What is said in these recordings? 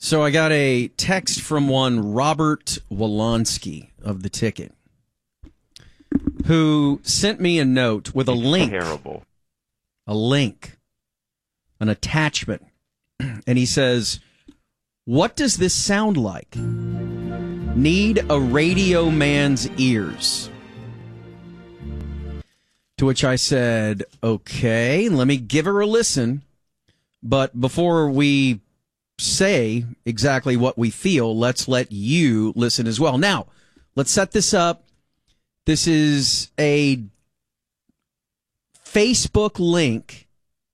So I got a text from one Robert Wolonsky of The Ticket, who sent me a note with a link. Terrible. A link. An attachment. And he says, "What does this sound like? Need a radio man's ears." To which I said, okay, let me give her a listen. But before we say exactly what we feel, let's let you listen as well. Now, let's set this up. This is a Facebook link,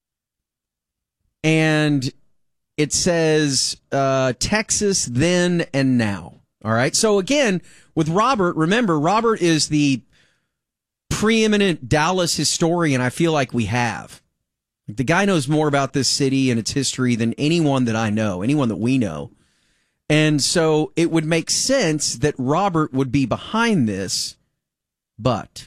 and it says Texas then and now. All right. So again, with Robert, remember, Robert is the preeminent Dallas historian I feel like we have. The guy knows more about this city and its history than anyone that I know, anyone that we know. And so it would make sense that Robert would be behind this, but...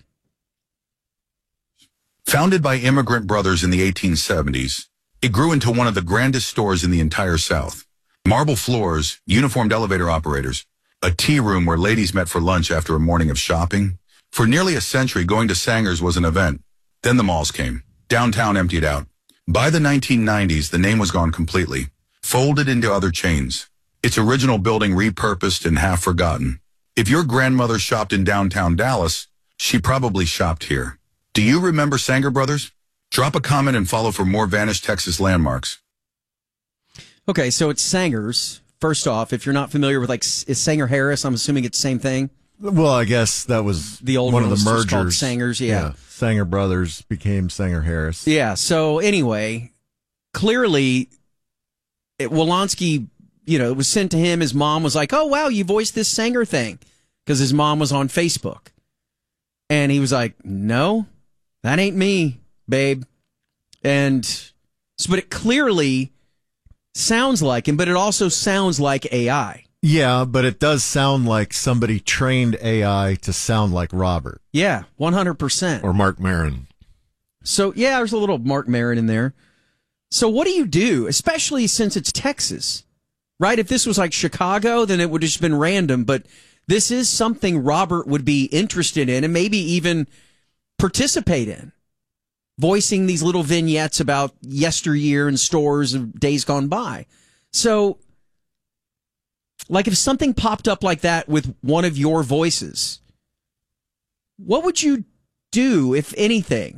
Founded by immigrant brothers in the 1870s, it grew into one of the grandest stores in the entire South. Marble floors, uniformed elevator operators, a tea room where ladies met for lunch after a morning of shopping. For nearly a century, going to Sanger's was an event. Then the malls came. Downtown emptied out. By the 1990s, the name was gone completely, folded into other chains. Its original building repurposed and half forgotten. If your grandmother shopped in downtown Dallas, she probably shopped here. Do you remember Sanger Brothers? Drop a comment and follow for more vanished Texas landmarks. Okay, so it's Sanger's. First off, if you're not familiar with, is Sanger Harris? I'm assuming it's the same thing. Well, I guess that was the old one of the mergers. mergers. Called Sanger's, yeah. Sanger Brothers became Sanger Harris. Yeah, so anyway, clearly, Wolonsky, it was sent to him. His mom was like, oh, wow, you voiced this Sanger thing. Because his mom was on Facebook. And he was like, no, that ain't me, babe. But it clearly sounds like him, but it also sounds like AI. Yeah, but it does sound like somebody trained AI to sound like Robert. Yeah, 100%. Or Mark Maron. So, yeah, there's a little Mark Maron in there. So what do you do, especially since it's Texas, right? If this was like Chicago, then it would have just been random. But this is something Robert would be interested in and maybe even participate in. Voicing these little vignettes about yesteryear and stores of days gone by. So... if something popped up like that with one of your voices, what would you do, if anything?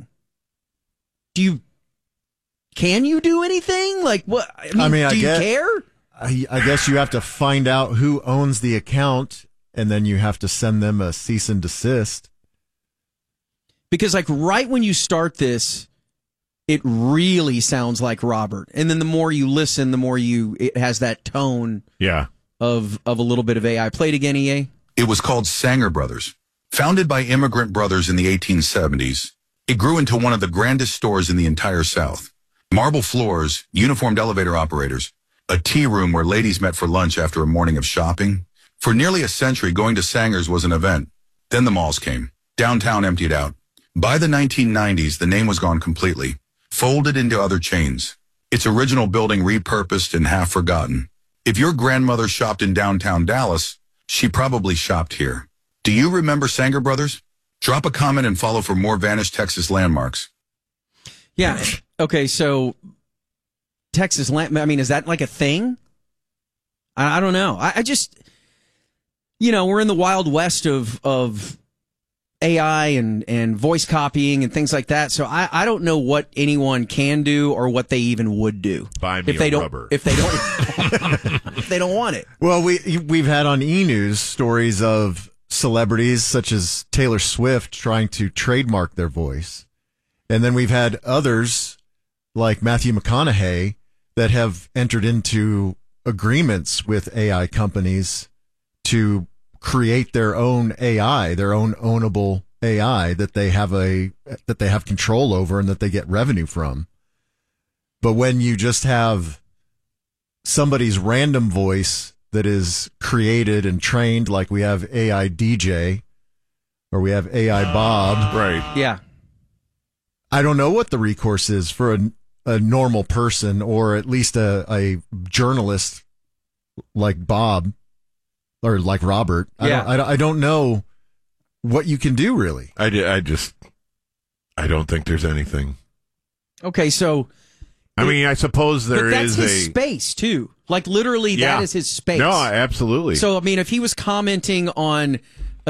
Can you do anything? What? Do you care? I guess you have to find out who owns the account, and then you have to send them a cease and desist. Because right when you start this, it really sounds like Robert. And then the more you listen, the more it has that tone. Yeah. Of a little bit of AI. Play it again, EA. It was called Sanger Brothers. Founded by immigrant brothers in the 1870s, it grew into one of the grandest stores in the entire South. Marble floors, uniformed elevator operators, a tea room where ladies met for lunch after a morning of shopping. For nearly a century, going to Sanger's was an event. Then the malls came. Downtown emptied out. By the 1990s, the name was gone completely, folded into other chains. Its original building repurposed and half forgotten. If your grandmother shopped in downtown Dallas, she probably shopped here. Do you remember Sanger Brothers? Drop a comment and follow for more vanished Texas landmarks. Yeah. Okay, so Texas is that like a thing? I don't know. I just, we're in the Wild West of AI and voice copying and things like that. So I don't know what anyone can do or what they even would do. Buy me a rubber. If they don't, if they don't want it. Well, we've had on E-News stories of celebrities such as Taylor Swift trying to trademark their voice. And then we've had others like Matthew McConaughey that have entered into agreements with AI companies to create their own AI, their own ownable AI that they have control over and that they get revenue from. But when you just have somebody's random voice that is created and trained, like we have AI DJ or we have AI Bob. Right. Yeah. I don't know what the recourse is for a normal person or at least a journalist like Bob or like Robert. Yeah. I don't know what you can do really. I don't think there's anything. Okay, so I mean, I suppose but that's his space too. Like literally, that is his space. No, absolutely. So I mean, if he was commenting on,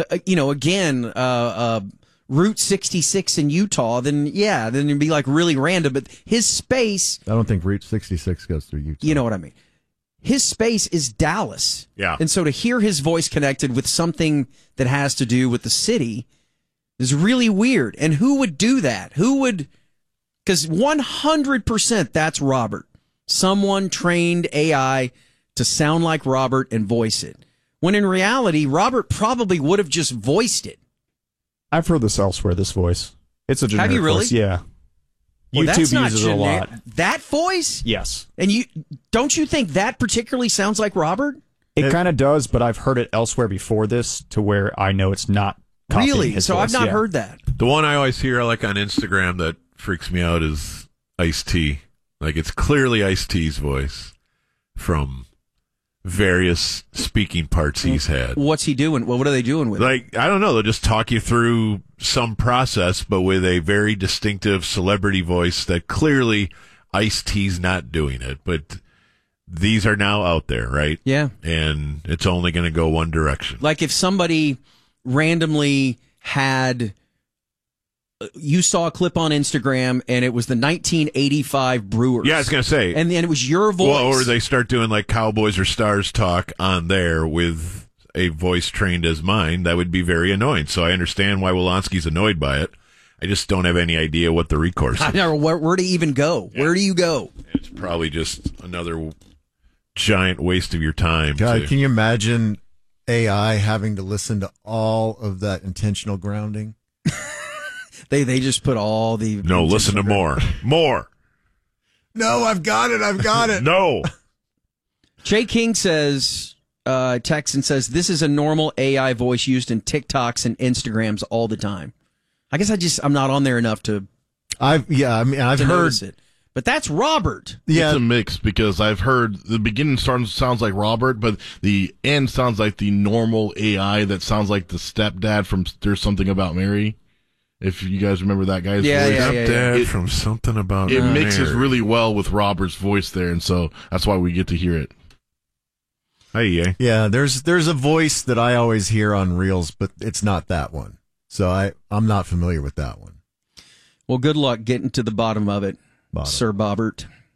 Route 66 in Utah, then it'd be like really random. But his space, I don't think Route 66 goes through Utah. you know what I mean? His space is Dallas. Yeah. And so to hear his voice connected with something that has to do with the city is really weird. And who would do that? Because 100% that's Robert. Someone trained AI to sound like Robert and voice it. When in reality, Robert probably would have just voiced it. I've heard this elsewhere, this voice. It's a generic Have you really? voice. Yeah. Well, YouTube that's not uses it a lot. That voice? Yes. And don't you think that particularly sounds like Robert? It kind of does, but I've heard it elsewhere before this to where I know it's not copying Really? his So voice. I've not Yeah. heard that. The one I always hear, like on Instagram, that freaks me out is Ice-T. Like it's clearly Ice-T's voice from various speaking parts he's had. What's he doing? What are they doing with it? Like, I don't know, they'll just talk you through some process, but with a very distinctive celebrity voice that clearly Ice-T's not doing it. But these are now out there, right? Yeah. And it's only going to go one direction. Like if somebody randomly had, you saw a clip on Instagram and it was the 1985 Brewers. Yeah, I was going to say. And then it was your voice. Well, or they start doing like Cowboys or Stars talk on there with a voice trained as mine. That would be very annoying. So I understand why Wolanski's annoyed by it. I just don't have any idea what the recourse I is. don't know where to even go. Yeah. Where do you go? It's probably just another giant waste of your time. God, can you imagine AI having to listen to all of that intentional grounding? They just put all the... No, listen to more. More. No, I've got it. No. Jay King says, texts and says, this is a normal AI voice used in TikToks and Instagrams all the time. I guess I'm not on there enough to... I've heard it. But that's Robert. Yeah. It's a mix because I've heard the beginning sounds like Robert, but the end sounds like the normal AI that sounds like the stepdad from There's Something About Mary. If you guys remember that guy's voice. Stepdad from Something About Mary. It Mary. mixes really well with Robert's voice there, and so that's why we get to hear it. Hey, yeah, there's a voice that I always hear on Reels, but it's not that one. So I'm not familiar with that one. Well, good luck getting to the bottom of it, Sir Bobbert.